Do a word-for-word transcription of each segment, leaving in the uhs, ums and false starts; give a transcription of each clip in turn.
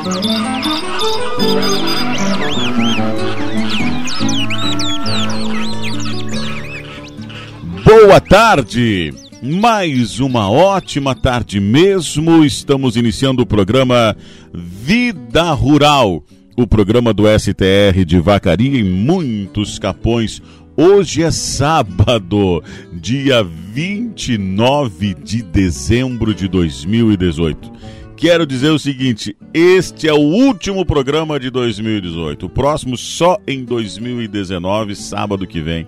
Boa tarde, mais uma ótima tarde mesmo. Estamos iniciando o programa Vida Rural, o programa do S T R de Vacaria em muitos Capões. Hoje é sábado, dia vinte e nove de dezembro de dois mil e dezoito. Quero dizer o seguinte, este é o último programa de dois mil e dezoito, o próximo só em dois mil e dezenove, sábado que vem.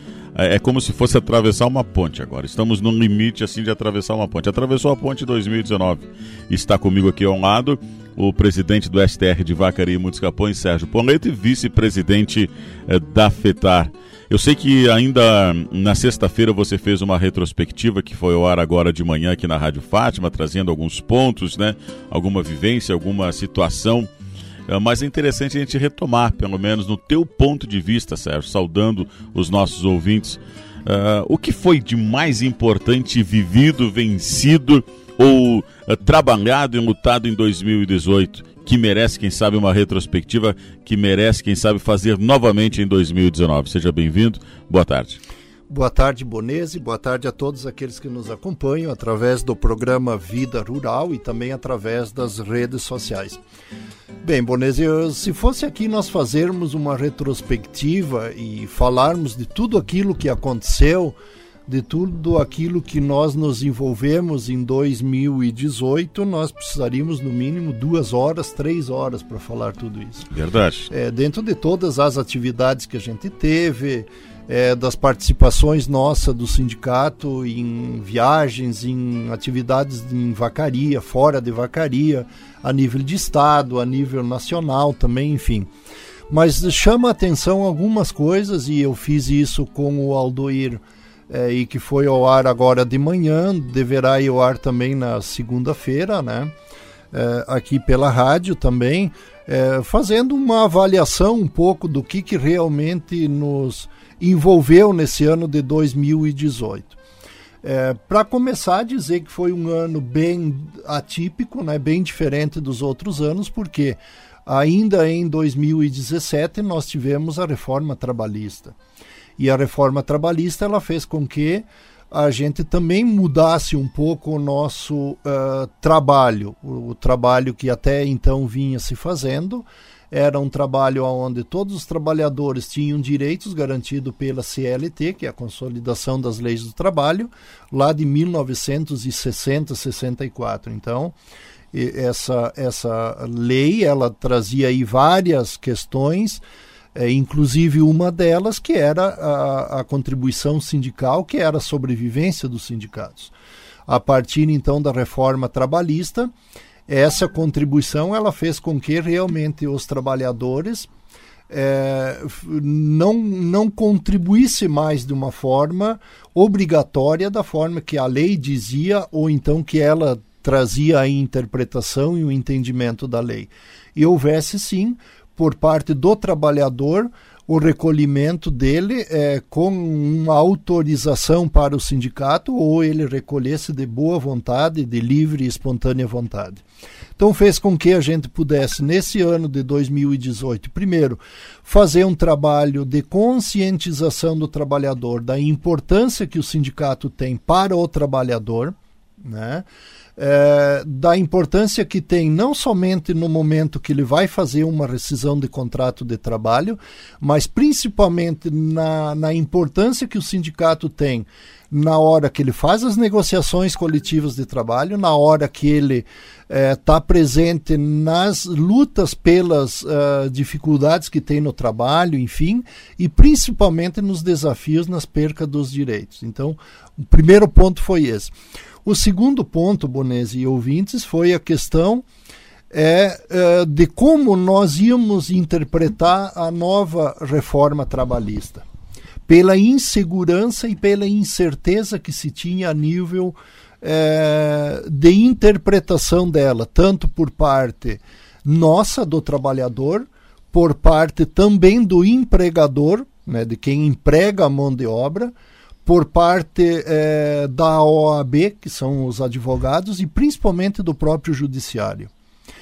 É como se fosse atravessar uma ponte agora. Estamos no limite assim de atravessar uma ponte. Atravessou a ponte em dois mil e dezenove. Está comigo aqui ao lado o presidente do S T R de Vacaria e Muitos Capões, Sérgio Poleto, e vice-presidente eh, da FETAR. Eu sei que ainda na sexta-feira você fez uma retrospectiva que foi ao ar agora de manhã aqui na Rádio Fátima, trazendo alguns pontos, né? Alguma vivência, alguma situação. Mas é interessante a gente retomar, pelo menos no teu ponto de vista, Sérgio, saudando os nossos ouvintes, uh, o que foi de mais importante vivido, vencido ou uh, trabalhado e lutado em dois mil e dezoito, que merece, quem sabe, uma retrospectiva, que merece, quem sabe, fazer novamente em dois mil e dezenove. Seja bem-vindo, boa tarde. Boa tarde, Bonese, boa tarde a todos aqueles que nos acompanham através do programa Vida Rural e também através das redes sociais. Bem, Bonese, se fosse aqui nós fazermos uma retrospectiva e falarmos de tudo aquilo que aconteceu, de tudo aquilo que nós nos envolvemos em dois mil e dezoito, nós precisaríamos no mínimo duas horas, três horas para falar tudo isso. Verdade. É, dentro de todas as atividades que a gente teve, É, das participações nossas do sindicato em viagens, em atividades em vacaria, fora de vacaria, a nível de estado, a nível nacional também, enfim. Mas chama a atenção algumas coisas, e eu fiz isso com o Aldoir, é, e que foi ao ar agora de manhã, deverá ir ao ar também na segunda-feira, né? É, aqui pela rádio também, é, fazendo uma avaliação um pouco do que, que realmente nos envolveu nesse ano de dois mil e dezoito. É, para começar a dizer que foi um ano bem atípico, né, bem diferente dos outros anos, porque ainda em dois mil e dezessete nós tivemos a reforma trabalhista. E a reforma trabalhista ela fez com que a gente também mudasse um pouco o nosso uh, trabalho, o, o trabalho que até então vinha se fazendo. Era um trabalho onde todos os trabalhadores tinham direitos garantidos pela C L T, que é a Consolidação das Leis do Trabalho, lá de mil novecentos e sessenta, sessenta e quatro. Então, essa, essa lei, ela trazia aí várias questões, é, inclusive uma delas que era a, a contribuição sindical, que era a sobrevivência dos sindicatos. A partir, então, da reforma trabalhista, essa contribuição ela fez com que realmente os trabalhadores é, não, não contribuíssem mais de uma forma obrigatória, da forma que a lei dizia, ou então que ela trazia a interpretação e o entendimento da lei. E houvesse sim, por parte do trabalhador, o recolhimento dele é, com uma autorização para o sindicato, ou ele recolhesse de boa vontade, de livre e espontânea vontade. Então fez com que a gente pudesse, nesse ano de dois mil e dezoito, primeiro, fazer um trabalho de conscientização do trabalhador, da importância que o sindicato tem para o trabalhador, né? É, da importância que tem não somente no momento que ele vai fazer uma rescisão de contrato de trabalho, mas principalmente na, na importância que o sindicato tem na hora que ele faz as negociações coletivas de trabalho, na hora que ele está é, presente nas lutas pelas uh, dificuldades que tem no trabalho, enfim, e principalmente nos desafios, nas percas dos direitos. Então, o primeiro ponto foi esse. O segundo ponto, Bonese e ouvintes, foi a questão é, é, de como nós íamos interpretar a nova reforma trabalhista, pela insegurança e pela incerteza que se tinha a nível é, de interpretação dela, tanto por parte nossa, do trabalhador, por parte também do empregador, né, de quem emprega a mão de obra, por parte é, da O A B, que são os advogados, e principalmente do próprio judiciário.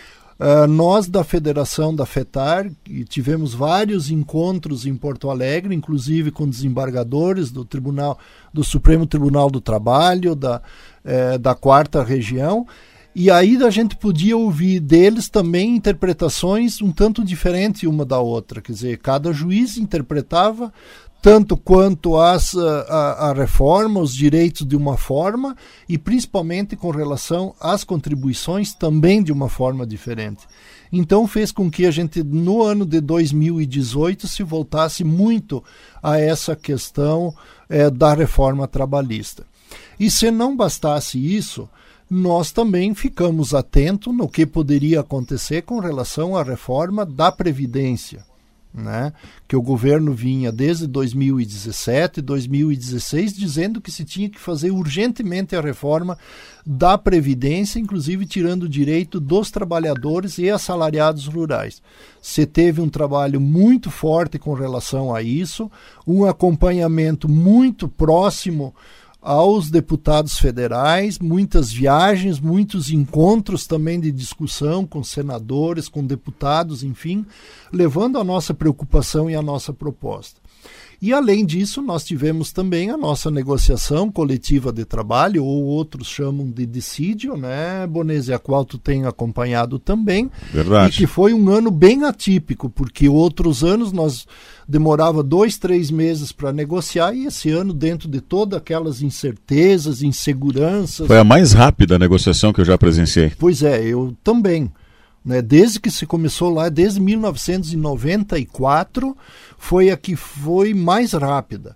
Uh, nós da Federação da FETAR tivemos vários encontros em Porto Alegre, inclusive com desembargadores do Tribunal, do Supremo Tribunal do Trabalho, da, eh, da quarta região, e aí a gente podia ouvir deles também interpretações um tanto diferentes uma da outra, quer dizer, cada juiz interpretava tanto quanto as, a, a reforma, os direitos de uma forma e principalmente com relação às contribuições também de uma forma diferente. Então fez com que a gente no ano de dois mil e dezoito se voltasse muito a essa questão é, da reforma trabalhista. E se não bastasse isso, nós também ficamos atentos no que poderia acontecer com relação à reforma da Previdência, né? Que o governo vinha desde dois mil e dezessete, dois mil e dezesseis, dizendo que se tinha que fazer urgentemente a reforma da Previdência, inclusive tirando o direito dos trabalhadores e assalariados rurais. Se teve um trabalho muito forte com relação a isso, um acompanhamento muito próximo aos deputados federais, muitas viagens, muitos encontros também de discussão com senadores, com deputados, enfim, levando a nossa preocupação e a nossa proposta. E além disso, nós tivemos também a nossa negociação coletiva de trabalho, ou outros chamam de dissídio, né, Bonese, a qual tu tem acompanhado também. Verdade. E que foi um ano bem atípico, porque outros anos nós demorava dois, três meses para negociar, e esse ano, dentro de todas aquelas incertezas, inseguranças... Foi a mais rápida negociação que eu já presenciei. Pois é, eu também. Né, desde que se começou lá, desde mil novecentos e noventa e quatro, foi a que foi mais rápida.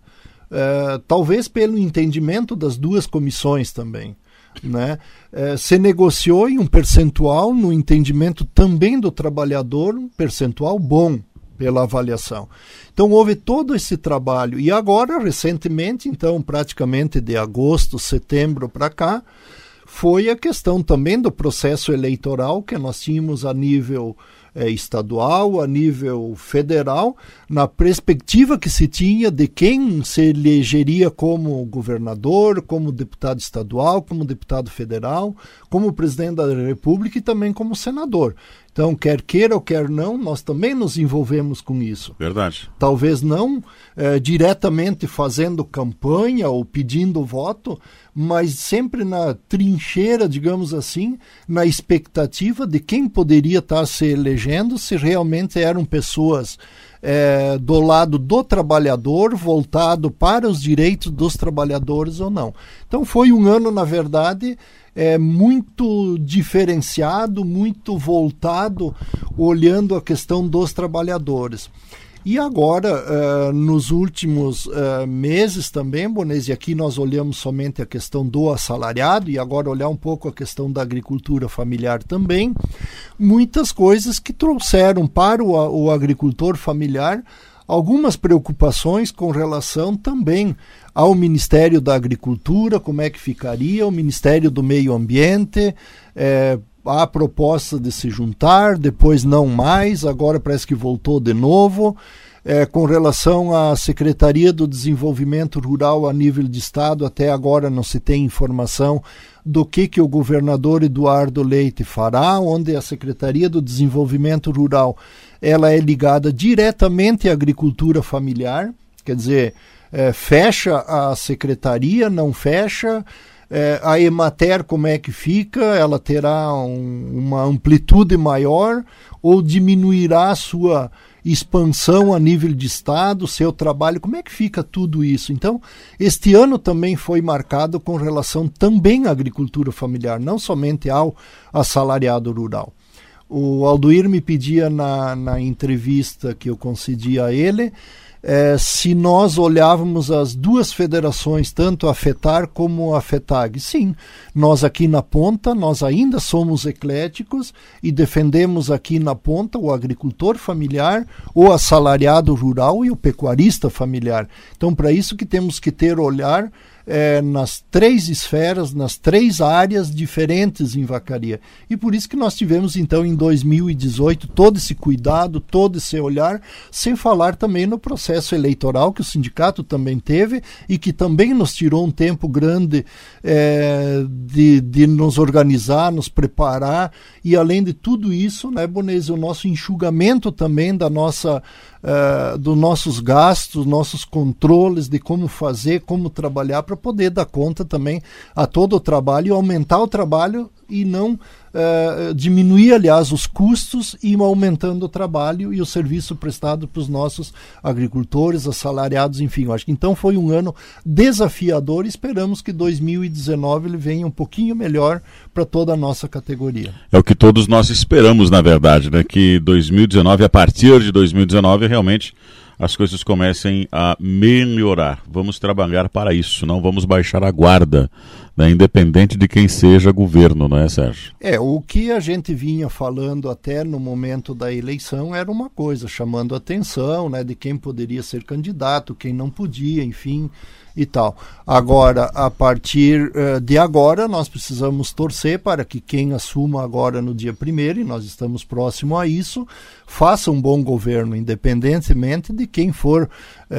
É, talvez pelo entendimento das duas comissões também. Né? É, se negociou em um percentual, no entendimento também do trabalhador, um percentual bom pela avaliação. Então houve todo esse trabalho. E agora, recentemente, então praticamente de agosto, setembro para cá, foi a questão também do processo eleitoral que nós tínhamos a nível eh, estadual, a nível federal, na perspectiva que se tinha de quem se elegeria como governador, como deputado estadual, como deputado federal, como presidente da República e também como senador. Então, quer queira ou quer não, nós também nos envolvemos com isso. Verdade. Talvez não eh, diretamente fazendo campanha ou pedindo voto, mas sempre na trincheira, digamos assim, na expectativa de quem poderia estar se elegendo, se realmente eram pessoas eh, do lado do trabalhador, voltado para os direitos dos trabalhadores ou não. Então, foi um ano, na verdade... é muito diferenciado, muito voltado, olhando a questão dos trabalhadores. E agora, uh, nos últimos uh, meses também, Bonese, aqui nós olhamos somente a questão do assalariado, e agora olhar um pouco a questão da agricultura familiar também, muitas coisas que trouxeram para o, o agricultor familiar algumas preocupações com relação também ao Ministério da Agricultura, como é que ficaria, o Ministério do Meio Ambiente, é, há a proposta de se juntar, depois não mais, agora parece que voltou de novo, é, com relação à Secretaria do Desenvolvimento Rural a nível de Estado, até agora não se tem informação do que, que o governador Eduardo Leite fará, onde a Secretaria do Desenvolvimento Rural ela é ligada diretamente à agricultura familiar, quer dizer, é, fecha a secretaria, não fecha, é, a Emater como é que fica, ela terá um, uma amplitude maior ou diminuirá a sua expansão a nível de Estado, seu trabalho, como é que fica tudo isso? Então, este ano também foi marcado com relação também à agricultura familiar, não somente ao assalariado rural. O Aldoir me pedia na, na entrevista que eu concedi a ele, é, se nós olhávamos as duas federações, tanto a FETAR como a FETAG. Sim, nós aqui na ponta, nós ainda somos ecléticos e defendemos aqui na ponta o agricultor familiar, o assalariado rural e o pecuarista familiar. Então, para isso que temos que ter olhar é, nas três esferas, nas três áreas diferentes em Vacaria. E por isso que nós tivemos, então, em dois mil e dezoito, todo esse cuidado, todo esse olhar, sem falar também no processo eleitoral que o sindicato também teve e que também nos tirou um tempo grande é, de, de nos organizar, nos preparar, e além de tudo isso, né, Bonese, o nosso enxugamento também da nossa, uh, dos nossos gastos, nossos controles de como fazer, como trabalhar, para poder dar conta também a todo o trabalho e aumentar o trabalho e não uh, diminuir, aliás, os custos e aumentando o trabalho e o serviço prestado para os nossos agricultores, assalariados, enfim. Eu acho que então foi um ano desafiador e esperamos que dois mil e dezenove ele venha um pouquinho melhor para toda a nossa categoria. É o que todos nós esperamos, na verdade, né? Que dois mil e dezenove, a partir de dois mil e dezenove, realmente as coisas comecem a melhorar. Vamos trabalhar para isso, não vamos baixar a guarda, né? Independente de quem seja governo, não é, Sérgio? É, o que a gente vinha falando até no momento da eleição era uma coisa, chamando a atenção, né, de quem poderia ser candidato, quem não podia, enfim, e tal. Agora, a partir uh, de agora, nós precisamos torcer para que quem assuma agora no dia primeiro, e nós estamos próximo a isso, faça um bom governo, independentemente de quem for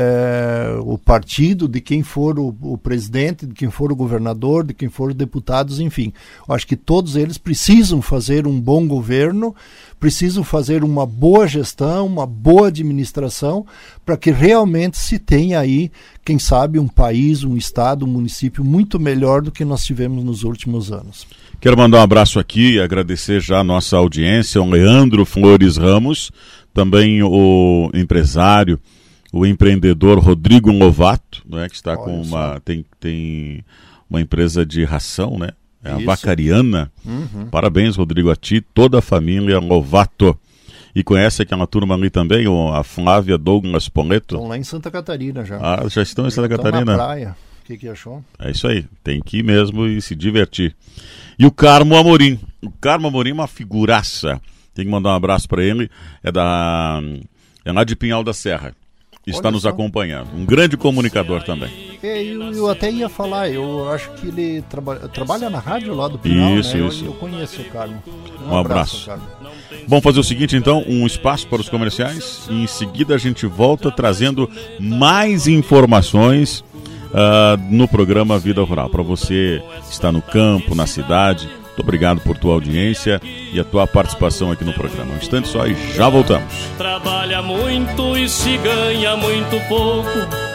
uh, o partido, de quem for o, o presidente, de quem for o governador, de quem for os deputados, enfim. Eu acho que todos eles precisam fazer um bom governo, precisam fazer uma boa gestão, uma boa administração, para que realmente se tenha aí, quem sabe, um país, um estado, um município muito melhor do que nós tivemos nos últimos anos. Quero mandar um abraço aqui e agradecer já a nossa audiência, o Leandro Flores Ramos, também o empresário, o empreendedor Rodrigo Lovato, né, que está Olha com uma só. tem tem uma empresa de ração, né? É a Isso. Vacariana. Uhum. Parabéns, Rodrigo, a ti, toda a família Lovato. E conhece aquela turma ali também, a Flávia Douglas Poleto? Estão lá em Santa Catarina já. Ah, já estão em Santa estão Catarina? Na praia. O que, que achou? É isso aí, tem que ir mesmo e se divertir. E o Carmo Amorim. O Carmo Amorim é uma figuraça. Tem que mandar um abraço para ele. É da é lá de Pinhal da Serra. Está Olha nos só. acompanhando. Um grande comunicador também. É, eu, eu até ia falar, eu acho que ele traba, trabalha na rádio lá do Pinhal, isso, né? Isso. Eu, eu conheço o Carmo. Um, um abraço. abraço. Vamos fazer o seguinte, então, um espaço para os comerciais e em seguida a gente volta trazendo mais informações uh, no programa Vida Rural. Para você que está no campo, na cidade, muito obrigado por tua audiência e a tua participação aqui no programa. Um instante só e já voltamos. Trabalha muito e se ganha muito pouco.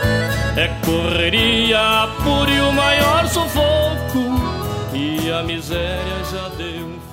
É correria, apuro e o maior sufoco. E a miséria já deu um